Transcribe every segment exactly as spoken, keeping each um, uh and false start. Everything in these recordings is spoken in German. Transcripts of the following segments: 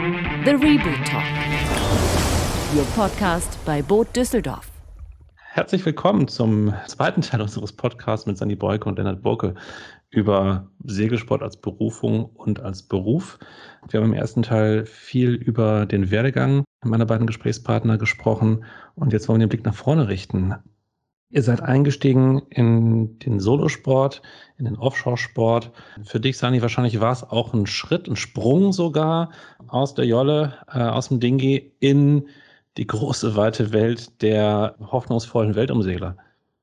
The Reboot Talk, Ihr Podcast bei Boot Düsseldorf. Herzlich willkommen zum zweiten Teil unseres Podcasts mit Sandy Boyke und Lennart Burke über Segelsport als Berufung und als Beruf. Wir haben im ersten Teil viel über den Werdegang meiner beiden Gesprächspartner gesprochen und jetzt wollen wir den Blick nach vorne richten. Ihr seid eingestiegen in den Solosport, in den Offshore-Sport. Für dich, Sani, wahrscheinlich war es auch ein Schritt, ein Sprung sogar aus der Jolle, äh, aus dem Dinghy in die große, weite Welt der hoffnungsvollen Weltumsegler.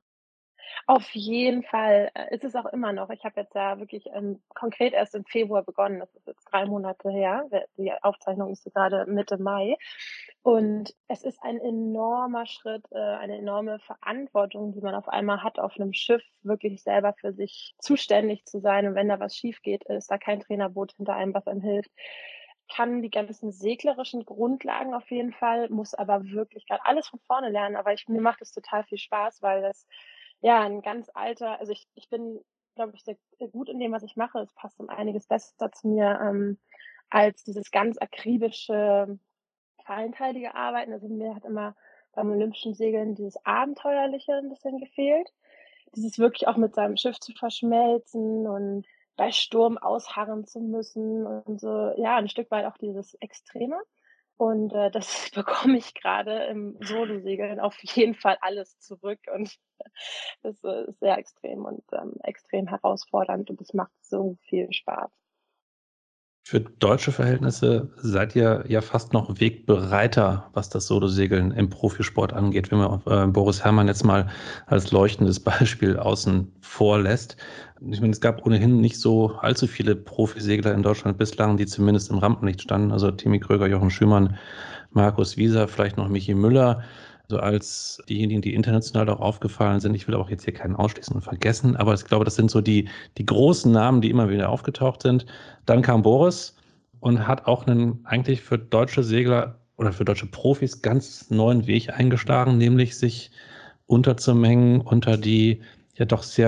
Auf jeden Fall äh, ist es auch immer noch. Ich habe jetzt ja wirklich ähm, konkret erst im Februar begonnen. Das ist jetzt drei Monate her. Die Aufzeichnung ist so gerade Mitte Mai. Und es ist ein enormer Schritt, äh, eine enorme Verantwortung, die man auf einmal hat, auf einem Schiff wirklich selber für sich zuständig zu sein. Und wenn da was schief geht, ist da kein Trainerboot hinter einem, was einem hilft. Kann die ganzen seglerischen Grundlagen auf jeden Fall, muss aber wirklich gerade alles von vorne lernen. Aber ich, mir macht es total viel Spaß, weil das ja ein ganz alter, also ich, ich bin, glaube ich, sehr gut in dem, was ich mache. Es passt um einiges besser zu mir ähm, als dieses ganz akribische, feinteilige Arbeiten. Also mir hat immer beim Olympischen Segeln dieses Abenteuerliche ein bisschen gefehlt. Dieses wirklich auch mit seinem Schiff zu verschmelzen und bei Sturm ausharren zu müssen und so, ja, ein Stück weit auch dieses Extreme. Und äh, das bekomme ich gerade im Solo-Segeln auf jeden Fall alles zurück. Und das äh, ist sehr extrem und ähm, extrem herausfordernd und es macht so viel Spaß. Für deutsche Verhältnisse seid ihr ja fast noch wegbereiter, was das Solosegeln im Profisport angeht, wenn man äh, Boris Herrmann jetzt mal als leuchtendes Beispiel außen vor lässt. Ich meine, es gab ohnehin nicht so allzu viele Profisegler in Deutschland bislang, die zumindest im Rampenlicht standen. Also Timmy Kröger, Jochen Schümann, Markus Wieser, vielleicht noch Michi Müller, so als diejenigen, die international auch aufgefallen sind. Ich will auch jetzt hier keinen ausschließen und vergessen, aber ich glaube, das sind so die, die großen Namen, die immer wieder aufgetaucht sind. Dann kam Boris und hat auch einen eigentlich für deutsche Segler oder für deutsche Profis ganz neuen Weg eingeschlagen, nämlich sich unterzumengen unter die ja doch sehr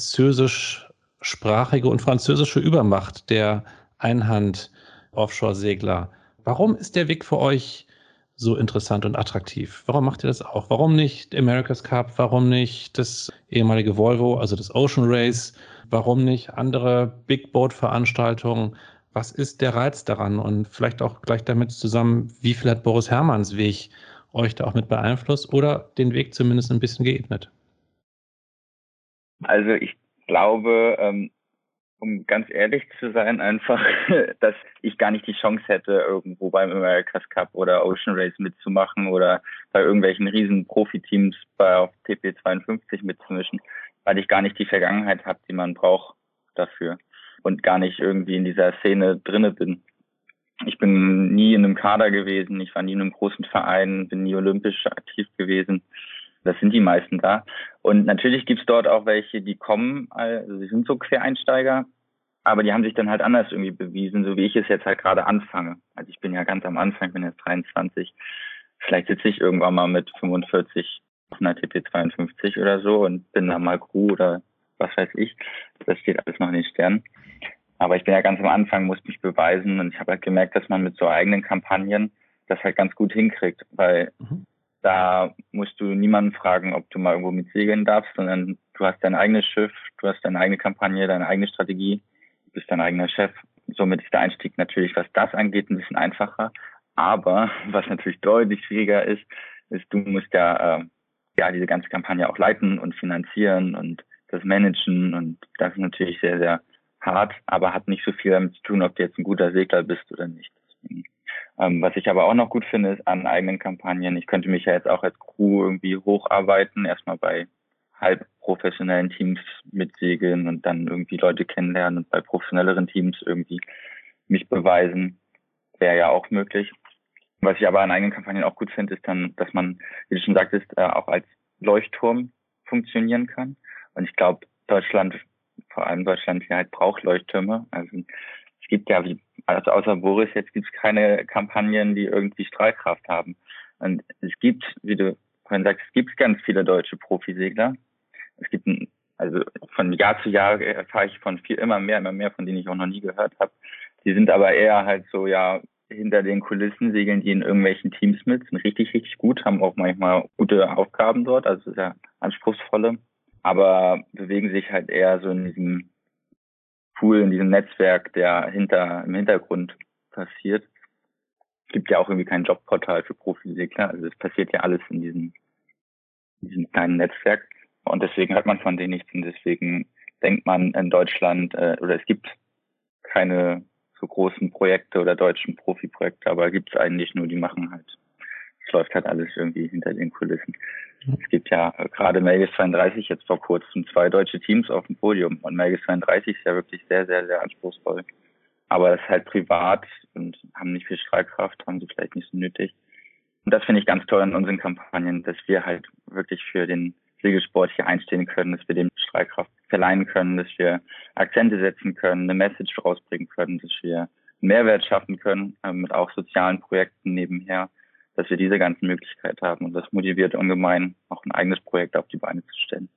französischsprachige und französische Übermacht der Einhand-Offshore-Segler. Warum ist der Weg für euch so interessant und attraktiv? Warum macht ihr das auch? Warum nicht America's Cup? Warum nicht das ehemalige Volvo, also das Ocean Race? Warum nicht andere Big Boat Veranstaltungen? Was ist der Reiz daran? Und vielleicht auch gleich damit zusammen, wie viel hat Boris Herrmanns Weg euch da auch mit beeinflusst oder den Weg zumindest ein bisschen geebnet? Also ich glaube, ähm, um ganz ehrlich zu sein, einfach, dass ich gar nicht die Chance hätte, irgendwo beim America's Cup oder Ocean Race mitzumachen oder bei irgendwelchen riesen Profiteams bei auf T P zweiundfünfzig mitzumischen, weil ich gar nicht die Vergangenheit habe, die man braucht dafür und gar nicht irgendwie in dieser Szene drinne bin. Ich bin nie in einem Kader gewesen, ich war nie in einem großen Verein, bin nie olympisch aktiv gewesen. Das sind die meisten da. Und natürlich gibt's dort auch welche, die kommen, also sie sind so Quereinsteiger, aber die haben sich dann halt anders irgendwie bewiesen, so wie ich es jetzt halt gerade anfange. Also ich bin ja ganz am Anfang, bin jetzt dreiundzwanzig. Vielleicht sitze ich irgendwann mal mit fünfundvierzig auf einer T P zweiundfünfzig oder so und bin dann mal Crew oder was weiß ich. Das steht alles noch in den Sternen. Aber ich bin ja ganz am Anfang, muss mich beweisen und ich habe halt gemerkt, dass man mit so eigenen Kampagnen das halt ganz gut hinkriegt, weil mhm. Da musst du niemanden fragen, ob du mal irgendwo mitsegeln darfst, sondern du hast dein eigenes Schiff, du hast deine eigene Kampagne, deine eigene Strategie, du bist dein eigener Chef. Somit ist der Einstieg natürlich, was das angeht, ein bisschen einfacher. Aber was natürlich deutlich schwieriger ist, ist, du musst ja, äh, ja diese ganze Kampagne auch leiten und finanzieren und das managen. Und das ist natürlich sehr, sehr hart, aber hat nicht so viel damit zu tun, ob du jetzt ein guter Segler bist oder nicht. Deswegen. Ähm, was ich aber auch noch gut finde, ist an eigenen Kampagnen. Ich könnte mich ja jetzt auch als Crew irgendwie hocharbeiten, erstmal bei halb professionellen Teams mitsegeln und dann irgendwie Leute kennenlernen und bei professionelleren Teams irgendwie mich beweisen. Wäre ja auch möglich. Was ich aber an eigenen Kampagnen auch gut finde, ist dann, dass man, wie du schon sagtest, auch als Leuchtturm funktionieren kann. Und ich glaube, Deutschland, vor allem Deutschland hier halt braucht Leuchttürme. Also es gibt ja, wie, also außer Boris, jetzt gibt es keine Kampagnen, die irgendwie Strahlkraft haben. Und es gibt, wie du vorhin sagst, es gibt ganz viele deutsche Profisegler. Es gibt, ein, also von Jahr zu Jahr erfahre ich von viel, immer mehr, immer mehr, von denen ich auch noch nie gehört habe. Die sind aber eher halt so, ja, hinter den Kulissen segeln die in irgendwelchen Teams mit, sind richtig, richtig gut, haben auch manchmal gute Aufgaben dort, also sehr anspruchsvolle, aber bewegen sich halt eher so in diesem Pool, in diesem Netzwerk, der hinter im Hintergrund passiert. Es gibt ja auch irgendwie kein Jobportal für Profisegler, also es passiert ja alles in diesem, in diesem kleinen Netzwerk und deswegen hört man von denen nichts und deswegen denkt man in Deutschland, äh, oder es gibt keine so großen Projekte oder deutschen Profiprojekte, aber gibt es eigentlich nur, die machen halt, es läuft halt alles irgendwie hinter den Kulissen. Es gibt ja äh, gerade Melges zweiunddreißig jetzt vor kurzem zwei deutsche Teams auf dem Podium und Melges zweiunddreißig ist ja wirklich sehr, sehr, sehr anspruchsvoll. Aber es ist halt privat und haben nicht viel Strahlkraft, haben sie vielleicht nicht so nötig. Und das finde ich ganz toll an unseren Kampagnen, dass wir halt wirklich für den Segelsport hier einstehen können, dass wir dem Strahlkraft verleihen können, dass wir Akzente setzen können, eine Message rausbringen können, dass wir einen Mehrwert schaffen können, äh, mit auch sozialen Projekten nebenher, dass wir diese ganzen Möglichkeiten haben. Und das motiviert ungemein, auch ein eigenes Projekt auf die Beine zu stellen.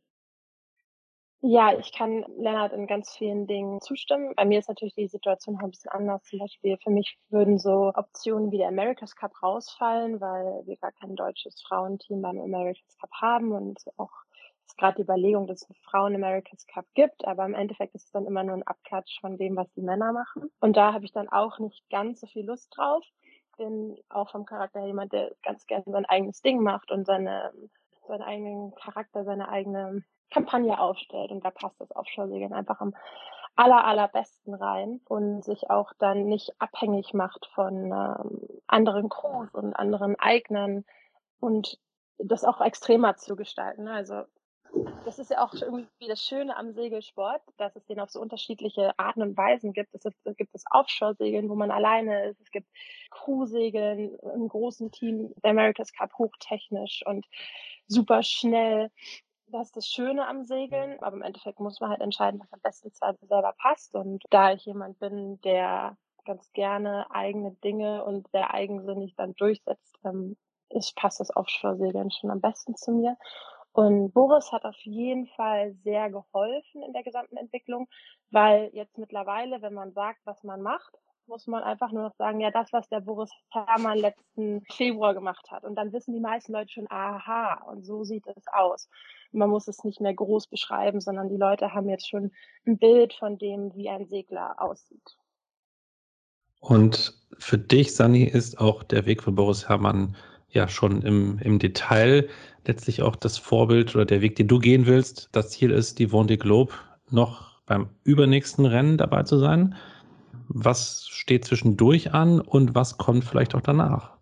Ja, ich kann Lennart in ganz vielen Dingen zustimmen. Bei mir ist natürlich die Situation noch ein bisschen anders. Zum Beispiel für mich würden so Optionen wie der America's Cup rausfallen, weil wir gar kein deutsches Frauenteam beim America's Cup haben und auch ist gerade die Überlegung, dass es einen Frauen-America's Cup gibt, aber im Endeffekt ist es dann immer nur ein Abklatsch von dem, was die Männer machen. Und da habe ich dann auch nicht ganz so viel Lust drauf. Bin auch vom Charakter her jemand, der ganz gerne sein eigenes Ding macht und seine, seinen eigenen Charakter, seine eigene Kampagne aufstellt. Und da passt das Offshore-Segeln einfach am aller, allerbesten rein und sich auch dann nicht abhängig macht von ähm, anderen Crews und anderen Eignern und das auch extremer zu gestalten. Also das ist ja auch irgendwie das Schöne am Segelsport, dass es den auf so unterschiedliche Arten und Weisen gibt. Es gibt das Offshore-Segeln, wo man alleine ist. Es gibt Crew-Segeln im großen Team, der America's Cup hochtechnisch und super schnell. Das ist das Schöne am Segeln, aber im Endeffekt muss man halt entscheiden, was am besten zu einem selber passt. Und da ich jemand bin, der ganz gerne eigene Dinge und sehr eigensinnig dann durchsetzt, ähm, ist, passt das Offshore-Segeln schon am besten zu mir. Und Boris hat auf jeden Fall sehr geholfen in der gesamten Entwicklung, weil jetzt mittlerweile, wenn man sagt, was man macht, muss man einfach nur noch sagen, ja, das, was der Boris Herrmann letzten Februar gemacht hat. Und dann wissen die meisten Leute schon, aha, und so sieht es aus. Und man muss es nicht mehr groß beschreiben, sondern die Leute haben jetzt schon ein Bild von dem, wie ein Segler aussieht. Und für dich, Sanni, ist auch der Weg von Boris Herrmann ja schon im, im Detail letztlich auch das Vorbild oder der Weg, den du gehen willst. Das Ziel ist, die Vendée Globe noch beim übernächsten Rennen dabei zu sein. Was steht zwischendurch an und was kommt vielleicht auch danach?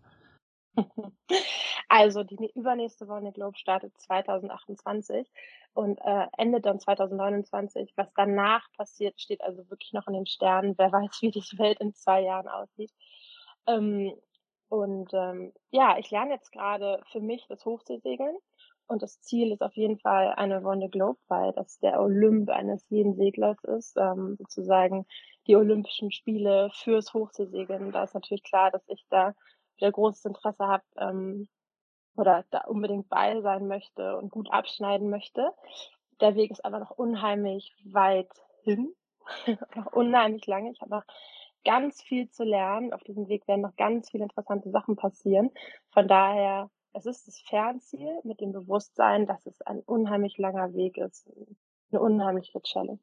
Also die übernächste Vendée Globe startet zwanzig achtundzwanzig und äh, endet dann zwanzig neunundzwanzig. Was danach passiert, steht also wirklich noch in den Sternen. Wer weiß, wie die Welt in zwei Jahren aussieht. Ähm, und ähm, ja, ich lerne jetzt gerade für mich das Hochseesegeln. Und das Ziel ist auf jeden Fall eine Vendée Globe, weil das der Olymp eines jeden Seglers ist, ähm, sozusagen die Olympischen Spiele fürs Hochseesegeln. Da ist natürlich klar, dass ich da wieder großes Interesse habe ähm, oder da unbedingt bei sein möchte und gut abschneiden möchte. Der Weg ist aber noch unheimlich weit hin, noch unheimlich lange. Ich habe noch ganz viel zu lernen. Auf diesem Weg werden noch ganz viele interessante Sachen passieren. Von daher, es ist das Fernziel mit dem Bewusstsein, dass es ein unheimlich langer Weg ist. Eine unheimliche Challenge.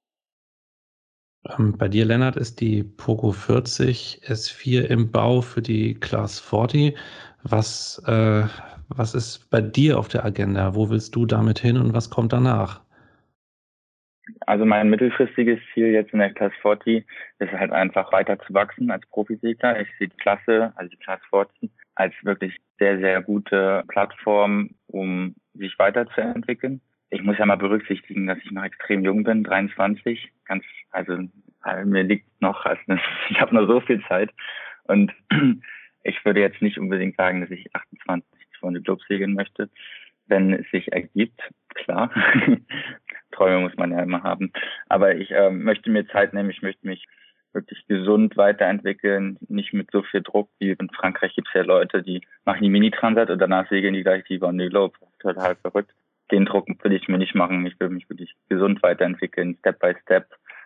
Ähm, bei dir, Lennart, ist die Pogo vierzig S vier im Bau für die Class vierzig. Was, äh, was ist bei dir auf der Agenda? Wo willst du damit hin und was kommt danach? Also mein mittelfristiges Ziel jetzt in der Class vierzig ist halt einfach weiter zu wachsen als Profisegler. Ich sehe die Klasse, also die Class vierzig, als wirklich sehr, sehr gute Plattform, um sich weiterzuentwickeln. Ich muss ja mal berücksichtigen, dass ich noch extrem jung bin, dreiundzwanzig. Ganz, also, also mir liegt noch, also ich habe noch so viel Zeit und ich würde jetzt nicht unbedingt sagen, dass ich achtundzwanzig von der Globe segeln möchte, wenn es sich ergibt, klar. Träume muss man ja immer haben. Aber ich äh, möchte mir Zeit nehmen, ich möchte mich wirklich gesund weiterentwickeln, nicht mit so viel Druck, wie in Frankreich gibt es ja Leute, die machen die Mini-Transat und danach segeln die gleich die Vendée Globe. Total verrückt. Den Druck will ich mir nicht machen. Ich will mich wirklich gesund weiterentwickeln, Step by Step,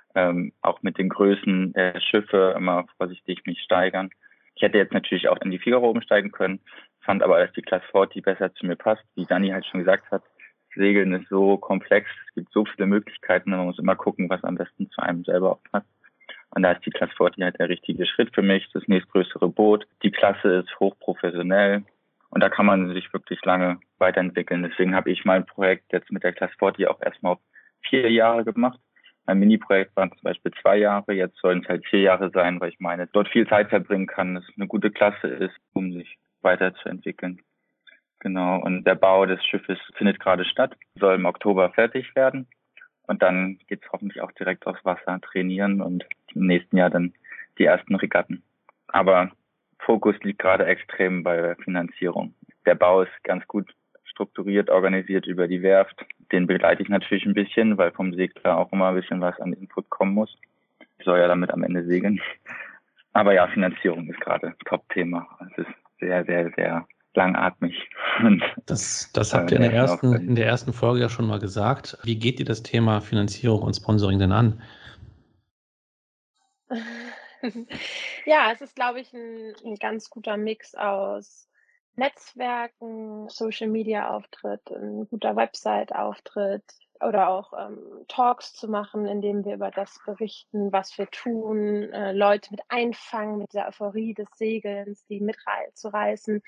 ähm, auch mit den Größen der Schiffe immer vorsichtig mich steigern. Ich hätte jetzt natürlich auch in die Figaro umsteigen können, fand aber, dass die Class vierzig besser zu mir passt. Wie Dani halt schon gesagt hat, Segeln ist so komplex, es gibt so viele Möglichkeiten, man muss immer gucken, was am besten zu einem selber auch passt. Und da ist die Class vierzig halt der richtige Schritt für mich, das nächstgrößere Boot. Die Klasse ist hochprofessionell und da kann man sich wirklich lange weiterentwickeln. Deswegen habe ich mein Projekt jetzt mit der Class vierzig auch erstmal auf vier Jahre gemacht. Mein Mini-Projekt waren zum Beispiel zwei Jahre, jetzt sollen es halt vier Jahre sein, weil ich meine, dort viel Zeit verbringen kann, dass es eine gute Klasse ist, um sich weiterzuentwickeln. Genau, und der Bau des Schiffes findet gerade statt, soll im Oktober fertig werden. Und dann geht's hoffentlich auch direkt aufs Wasser trainieren und im nächsten Jahr dann die ersten Regatten. Aber Fokus liegt gerade extrem bei der Finanzierung. Der Bau ist ganz gut strukturiert, organisiert über die Werft. Den begleite ich natürlich ein bisschen, weil vom Segler auch immer ein bisschen was an Input kommen muss. Ich soll ja damit am Ende segeln. Aber ja, Finanzierung ist gerade Top-Thema. Es ist sehr, sehr, sehr langatmig. Und, das, das habt ihr in der, ersten, in der ersten Folge ja schon mal gesagt. Wie geht ihr das Thema Finanzierung und Sponsoring denn an? Ja, es ist, glaube ich, ein, ein ganz guter Mix aus Netzwerken, Social-Media-Auftritt, ein guter Website-Auftritt oder auch ähm, Talks zu machen, indem wir über das berichten, was wir tun, äh, Leute mit einfangen, mit der Euphorie des Segelns, die mitzureißen.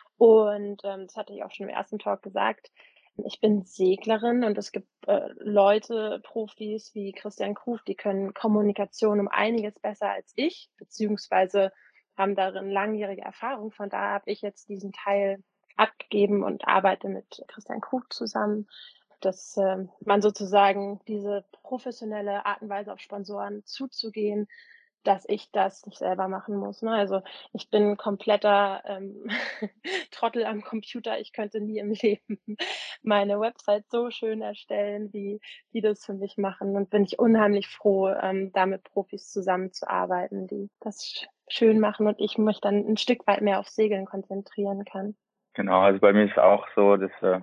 Und ähm, das hatte ich auch schon im ersten Talk gesagt. Ich bin Seglerin und es gibt äh, Leute, Profis wie Christian Krug, die können Kommunikation um einiges besser als ich, beziehungsweise haben darin langjährige Erfahrung. Von daher habe ich jetzt diesen Teil abgegeben und arbeite mit Christian Krug zusammen, dass äh, man sozusagen diese professionelle Art und Weise auf Sponsoren zuzugehen, dass ich das nicht selber machen muss. Ne? Also ich bin ein kompletter ähm, Trottel am Computer. Ich könnte nie im Leben meine Website so schön erstellen, wie die das für mich machen. Und bin ich unheimlich froh, ähm, da mit Profis zusammenzuarbeiten, die das schön machen und ich mich dann ein Stück weit mehr auf Segeln konzentrieren kann. Genau, also bei mir ist es auch so, dass äh,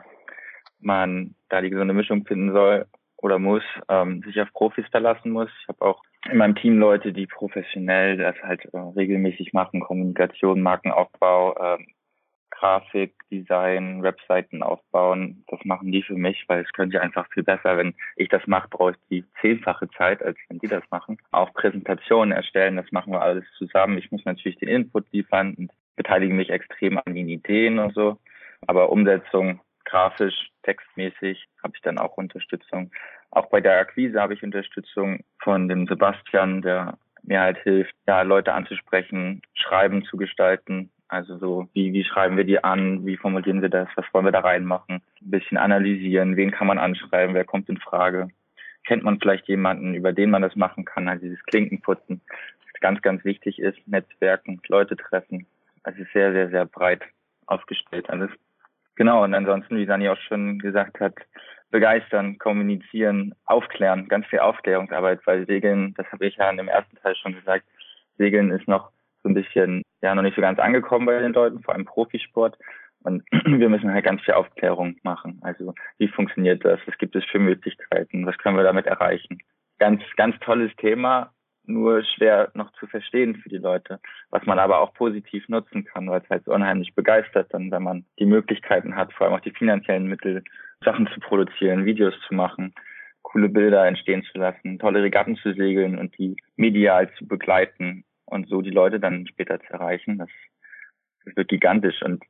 man da die gesunde Mischung finden soll oder muss, ähm, sich auf Profis verlassen muss. Ich habe auch in meinem Team Leute, die professionell das halt äh, regelmäßig machen, Kommunikation, Markenaufbau, äh, Grafik, Design, Webseiten aufbauen. Das machen die für mich, weil es können sie einfach viel besser. Wenn ich das mache, brauche ich die zehnfache Zeit, als wenn die das machen. Auch Präsentationen erstellen, das machen wir alles zusammen. Ich muss natürlich den Input liefern und beteilige mich extrem an den Ideen und so. Aber Umsetzung, grafisch, textmäßig, habe ich dann auch Unterstützung. Auch bei der Akquise habe ich Unterstützung von dem Sebastian, der mir halt hilft, ja, Leute anzusprechen, Schreiben zu gestalten. Also so, wie, wie schreiben wir die an? Wie formulieren wir das? Was wollen wir da reinmachen? Ein bisschen analysieren. Wen kann man anschreiben? Wer kommt in Frage? Kennt man vielleicht jemanden, über den man das machen kann? Also dieses Klinkenputzen, das ganz, ganz wichtig ist. Netzwerken, Leute treffen. Also es ist sehr, sehr, sehr breit aufgestellt alles. Genau. Und ansonsten, wie Dani auch schon gesagt hat, begeistern, kommunizieren, aufklären, ganz viel Aufklärungsarbeit, weil Segeln, das habe ich ja in dem ersten Teil schon gesagt, Segeln ist noch so ein bisschen, ja, noch nicht so ganz angekommen bei den Leuten, vor allem Profisport. Und wir müssen halt ganz viel Aufklärung machen. Also, wie funktioniert das? Was gibt es für Möglichkeiten? Was können wir damit erreichen? Ganz, ganz tolles Thema, nur schwer noch zu verstehen für die Leute, was man aber auch positiv nutzen kann, weil es halt so unheimlich begeistert dann, wenn man die Möglichkeiten hat, vor allem auch die finanziellen Mittel, Sachen zu produzieren, Videos zu machen, coole Bilder entstehen zu lassen, tolle Regatten zu segeln und die medial zu begleiten und so die Leute dann später zu erreichen. Das, das wird gigantisch und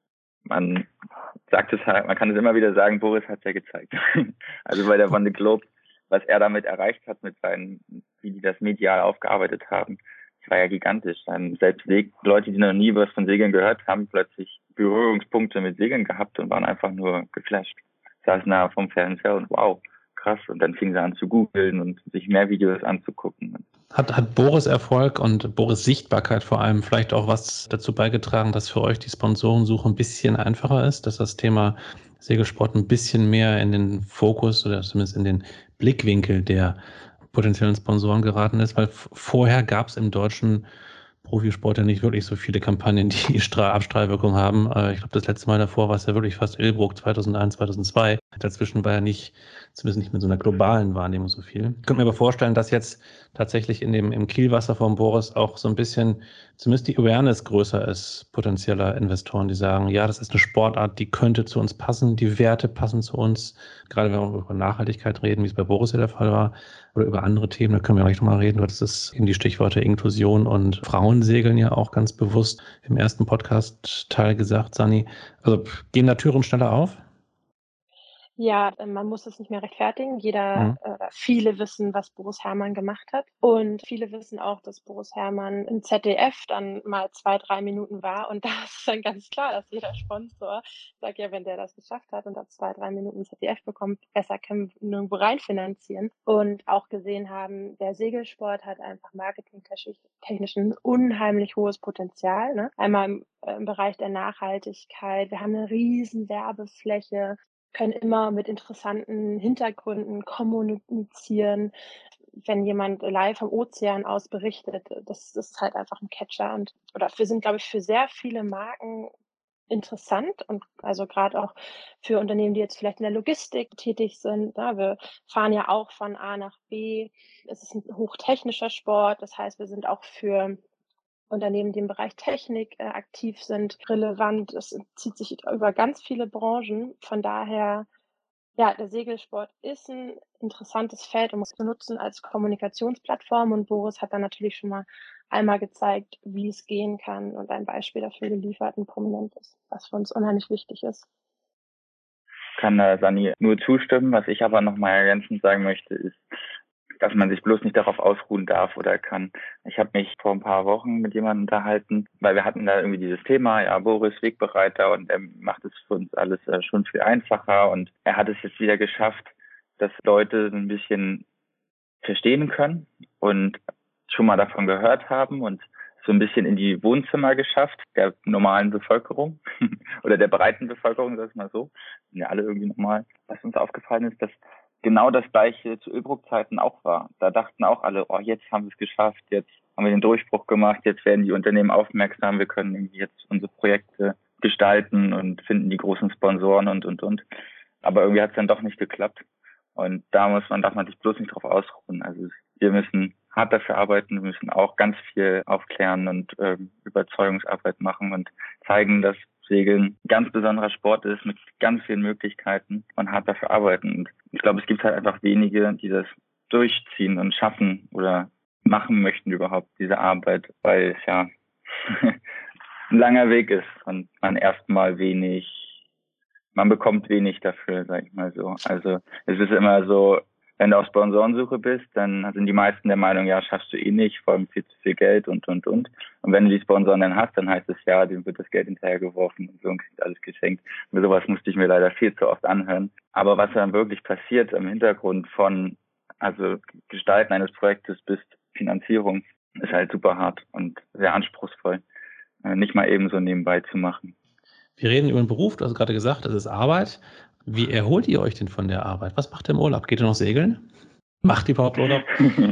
man sagt es halt, man kann es immer wieder sagen, Boris hat es ja gezeigt. Also bei der Wande Globe, was er damit erreicht hat mit seinen, wie die das medial aufgearbeitet haben, das war ja gigantisch. Dann selbst Leute, die noch nie was von Segeln gehört haben, plötzlich Berührungspunkte mit Segeln gehabt und waren einfach nur geflasht. Saßen da vom Fernseher und wow, krass. Und dann fingen sie an zu googeln und sich mehr Videos anzugucken. Hat, hat Boris Erfolg und Boris Sichtbarkeit vor allem vielleicht auch was dazu beigetragen, dass für euch die Sponsorensuche ein bisschen einfacher ist, dass das Thema Segelsport ein bisschen mehr in den Fokus oder zumindest in den Blickwinkel der potenziellen Sponsoren geraten ist? Weil vorher gab es im deutschen Profisport ja nicht wirklich so viele Kampagnen, die Stra- Abstrahlwirkung haben. Äh, Ich glaube, das letzte Mal davor war es ja wirklich fast Ilbruck zweitausendeins, zweitausendzwei. Dazwischen war ja nicht, zumindest nicht mit so einer globalen Wahrnehmung so viel. Ich könnte mir aber vorstellen, dass jetzt tatsächlich in dem, im Kielwasser von Boris auch so ein bisschen, zumindest die Awareness größer ist, potenzieller Investoren, die sagen, ja, das ist eine Sportart, die könnte zu uns passen, die Werte passen zu uns. Gerade wenn wir über Nachhaltigkeit reden, wie es bei Boris ja der Fall war, oder über andere Themen, da können wir gleich nochmal reden. Du hattest es eben die Stichworte Inklusion und Frauensegeln ja auch ganz bewusst im ersten Podcast-Teil gesagt, Sani. Also gehen da Türen schneller auf? Ja, äh, man muss es nicht mehr rechtfertigen. Jeder, Mhm. äh, viele wissen, was Boris Herrmann gemacht hat. Und viele wissen auch, dass Boris Herrmann im Z D F dann mal zwei, drei Minuten war. Und da ist dann ganz klar, dass jeder Sponsor sagt, ja, wenn der das geschafft hat und da zwei, drei Minuten Z D F bekommt, besser können wir nirgendwo rein finanzieren. Und auch gesehen haben, der Segelsport hat einfach marketingtechnisch ein unheimlich hohes Potenzial. Ne? Einmal im, äh, im Bereich der Nachhaltigkeit. Wir haben eine riesen Werbefläche, können immer mit interessanten Hintergründen kommunizieren. Wenn jemand live vom Ozean aus berichtet, das, das ist halt einfach ein Catcher. Und oder wir sind, glaube ich, für sehr viele Marken interessant und also gerade auch für Unternehmen, die jetzt vielleicht in der Logistik tätig sind. Ja, wir fahren ja auch von A nach B. Es ist ein hochtechnischer Sport. Das heißt, wir sind auch für Unternehmen, die im Bereich Technik äh, aktiv sind, relevant. Es zieht sich über ganz viele Branchen. Von daher, ja, der Segelsport ist ein interessantes Feld, um es zu nutzen als Kommunikationsplattform. Und Boris hat dann natürlich schon mal einmal gezeigt, wie es gehen kann und ein Beispiel dafür geliefert, ein prominentes, was für uns unheimlich wichtig ist. Kann da Sani nur zustimmen. Was ich aber nochmal ergänzend sagen möchte, ist, dass man sich bloß nicht darauf ausruhen darf oder kann. Ich habe mich vor ein paar Wochen mit jemandem unterhalten, weil wir hatten da irgendwie dieses Thema, ja, Boris Wegbereiter, und er macht es für uns alles äh, schon viel einfacher, und er hat es jetzt wieder geschafft, dass Leute so ein bisschen verstehen können und schon mal davon gehört haben und so ein bisschen in die Wohnzimmer geschafft, der normalen Bevölkerung oder der breiten Bevölkerung, sag ich mal so. Sind ja alle irgendwie normal. Was uns aufgefallen ist, dass genau das Gleiche zu Ölbruck-Zeiten auch war. Da dachten auch alle, oh, jetzt haben wir es geschafft, jetzt haben wir den Durchbruch gemacht, jetzt werden die Unternehmen aufmerksam, wir können irgendwie jetzt unsere Projekte gestalten und finden die großen Sponsoren und, und, und. Aber irgendwie hat es dann doch nicht geklappt. Und da muss man, darf man sich bloß nicht drauf ausruhen. Also wir müssen hart dafür arbeiten, wir müssen auch ganz viel aufklären und äh, Überzeugungsarbeit machen und zeigen, dass Segeln ein ganz besonderer Sport ist mit ganz vielen Möglichkeiten und hart dafür arbeiten. Und ich glaube, es gibt halt einfach wenige, die das durchziehen und schaffen oder machen möchten überhaupt, diese Arbeit, weil es ja ein langer Weg ist und man erstmal wenig, man bekommt wenig dafür, sag ich mal so. Also es ist immer so, wenn du auf Sponsorensuche bist, dann sind die meisten der Meinung, ja, schaffst du eh nicht, vor allem viel zu viel Geld und, und, und. Und wenn du die Sponsoren dann hast, dann heißt es, ja, dem wird das Geld hinterhergeworfen und so und kriegt alles geschenkt. Und sowas musste ich mir leider viel zu oft anhören. Aber was dann wirklich passiert im Hintergrund von, also Gestalten eines Projektes bis Finanzierung, ist halt super hart und sehr anspruchsvoll, nicht mal eben so nebenbei zu machen. Wir reden über den Beruf, du hast gerade gesagt, das ist Arbeit. Wie erholt ihr euch denn von der Arbeit? Was macht ihr im Urlaub? Geht ihr noch segeln? Macht ihr überhaupt Urlaub?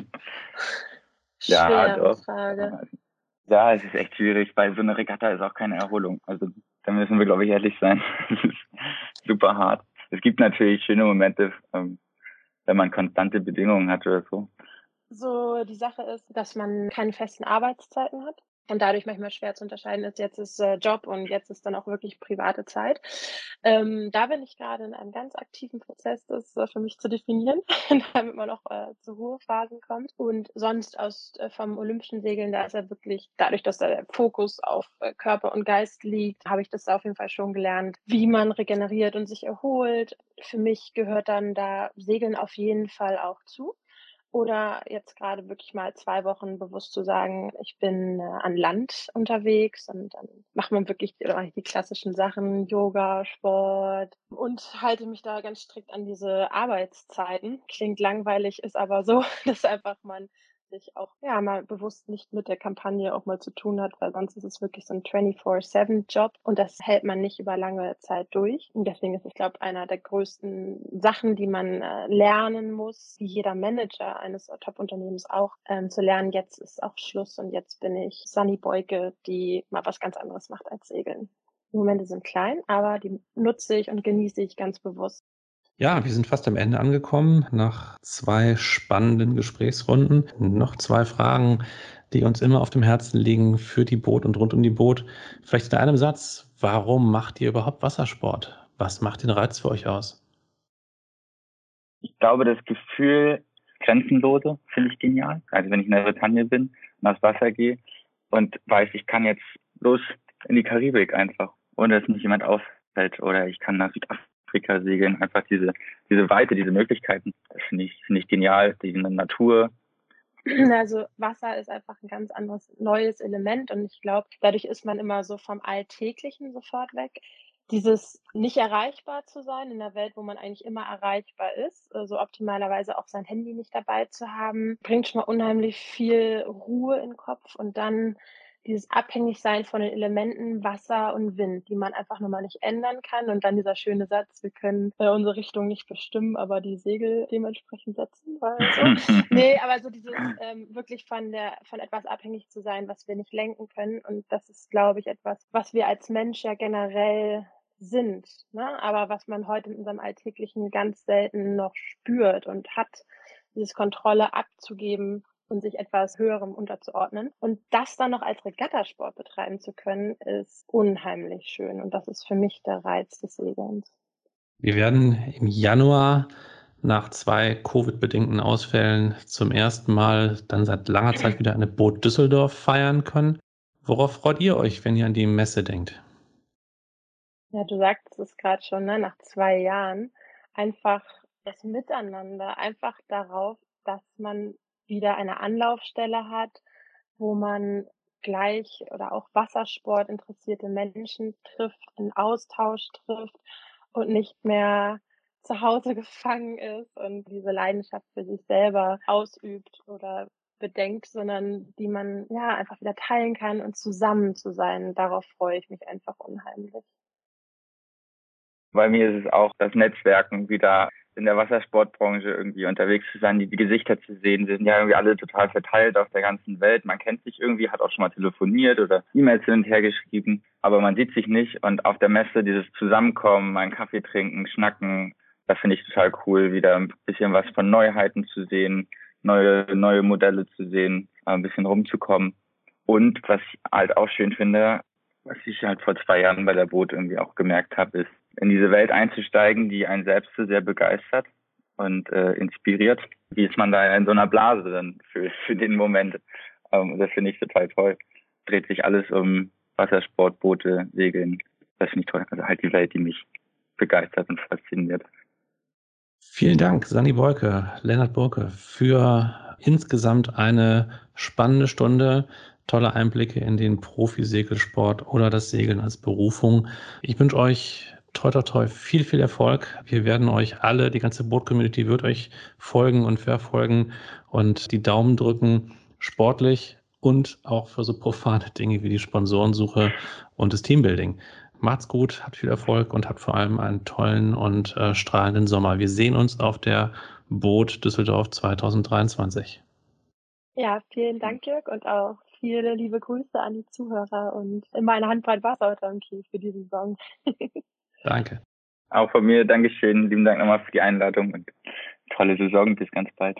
Ja, Schwere doch. Frage. Ja, es ist echt schwierig, weil so eine Regatta ist auch keine Erholung. Also da müssen wir, glaube ich, ehrlich sein. Es ist super hart. Es gibt natürlich schöne Momente, ähm, wenn man konstante Bedingungen hat oder so. So, die Sache ist, dass man keine festen Arbeitszeiten hat und dadurch manchmal schwer zu unterscheiden ist, jetzt ist äh, Job und jetzt ist dann auch wirklich private Zeit. Ähm, da bin ich gerade in einem ganz aktiven Prozess, das äh, für mich zu definieren, damit man auch äh, zu Ruhephasen kommt. Und sonst aus äh, vom Olympischen Segeln, da ist ja wirklich, dadurch, dass da der Fokus auf äh, Körper und Geist liegt, habe ich das auf jeden Fall schon gelernt, wie man regeneriert und sich erholt. Für mich gehört dann da Segeln auf jeden Fall auch zu. Oder jetzt gerade wirklich mal zwei Wochen bewusst zu sagen, ich bin äh, an Land unterwegs und dann macht man wirklich die, oder die klassischen Sachen, Yoga, Sport und halte mich da ganz strikt an diese Arbeitszeiten. Klingt langweilig, ist aber so, dass einfach man sich auch ja mal bewusst nicht mit der Kampagne auch mal zu tun hat, weil sonst ist es wirklich so ein vierundzwanzig sieben Job und das hält man nicht über lange Zeit durch. Und deswegen ist es, glaube ich, einer der größten Sachen, die man äh, lernen muss, wie jeder Manager eines Top-Unternehmens auch, ähm, zu lernen, jetzt ist auch Schluss und jetzt bin ich Sunny Boyke, die mal was ganz anderes macht als Segeln. Die Momente sind klein, aber die nutze ich und genieße ich ganz bewusst. Ja, wir sind fast am Ende angekommen, nach zwei spannenden Gesprächsrunden. Noch zwei Fragen, die uns immer auf dem Herzen liegen für die Boot und rund um die Boot. Vielleicht in einem Satz, warum macht ihr überhaupt Wassersport? Was macht den Reiz für euch aus? Ich glaube, das Gefühl Grenzenlose finde ich genial. Also wenn ich in der Bretagne bin und aufs Wasser gehe und weiß, ich kann jetzt los in die Karibik einfach, ohne dass mich jemand auffällt, oder ich kann nach Südafrika Afrika segeln, einfach diese diese Weite, diese Möglichkeiten, das finde ich, finde ich genial, diese Natur. Also Wasser ist einfach ein ganz anderes, neues Element und ich glaube, dadurch ist man immer so vom Alltäglichen sofort weg. Dieses nicht erreichbar zu sein in einer Welt, wo man eigentlich immer erreichbar ist, so also optimalerweise auch sein Handy nicht dabei zu haben, bringt schon mal unheimlich viel Ruhe in den Kopf und dann dieses Abhängigsein von den Elementen Wasser und Wind, die man einfach nur mal nicht ändern kann. Und dann dieser schöne Satz, wir können äh, unsere Richtung nicht bestimmen, aber die Segel dementsprechend setzen. War so. Nee, aber so dieses ähm, wirklich von der von etwas abhängig zu sein, was wir nicht lenken können. Und das ist, glaube ich, etwas, was wir als Mensch ja generell sind, ne? Aber was man heute in unserem Alltäglichen ganz selten noch spürt und hat, diese Kontrolle abzugeben und sich etwas Höherem unterzuordnen. Und das dann noch als Regattasport betreiben zu können, ist unheimlich schön. Und das ist für mich der Reiz des Segelns. Wir werden im Januar nach zwei Covid-bedingten Ausfällen zum ersten Mal dann seit langer Zeit wieder eine Boot Düsseldorf feiern können. Worauf freut ihr euch, wenn ihr an die Messe denkt? Ja, du sagtest es gerade schon, ne? Nach zwei Jahren einfach das Miteinander, einfach darauf, dass man wieder eine Anlaufstelle hat, wo man gleich oder auch Wassersport interessierte Menschen trifft, einen Austausch trifft und nicht mehr zu Hause gefangen ist und diese Leidenschaft für sich selber ausübt oder bedenkt, sondern die man ja einfach wieder teilen kann und zusammen zu sein. Darauf freue ich mich einfach unheimlich. Bei mir ist es auch das Netzwerken, wieder in der Wassersportbranche irgendwie unterwegs zu sein, die, die Gesichter zu sehen. Sie sind ja irgendwie alle total verteilt auf der ganzen Welt. Man kennt sich irgendwie, hat auch schon mal telefoniert oder E-Mails hin und her geschrieben, aber man sieht sich nicht. Und auf der Messe dieses Zusammenkommen, einen Kaffee trinken, schnacken, das finde ich total cool, wieder ein bisschen was von Neuheiten zu sehen, neue neue Modelle zu sehen, ein bisschen rumzukommen. Und was ich halt auch schön finde, was ich halt vor zwei Jahren bei der Boot irgendwie auch gemerkt habe, ist, in diese Welt einzusteigen, die einen selbst so sehr begeistert und äh, inspiriert. Wie ist man da in so einer Blase dann für, für den Moment? Ähm, das finde ich total toll. Dreht sich alles um Wassersport, Boote, Segeln. Das finde ich toll. Also halt die Welt, die mich begeistert und fasziniert. Vielen Dank, Sunny Boyke, Lennart Burke, für insgesamt eine spannende Stunde. Tolle Einblicke in den Profisegelsport oder das Segeln als Berufung. Ich wünsche euch toi, toi, toi, viel, viel Erfolg. Wir werden euch alle, die ganze Boot-Community wird euch folgen und verfolgen und die Daumen drücken, sportlich und auch für so profane Dinge wie die Sponsorensuche und das Teambuilding. Macht's gut, habt viel Erfolg und habt vor allem einen tollen und äh, strahlenden Sommer. Wir sehen uns auf der Boot Düsseldorf zwanzig dreiundzwanzig. Ja, vielen Dank, Jörg, und auch viele liebe Grüße an die Zuhörer und immer eine Handbreit Wasser heute am Kiel für diese Saison. Danke. Auch von mir Dankeschön. Lieben Dank nochmal für die Einladung und tolle Saison. Bis ganz bald.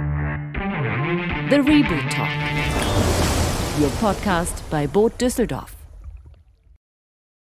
The Reboot Talk. Your Podcast bei Boot Düsseldorf.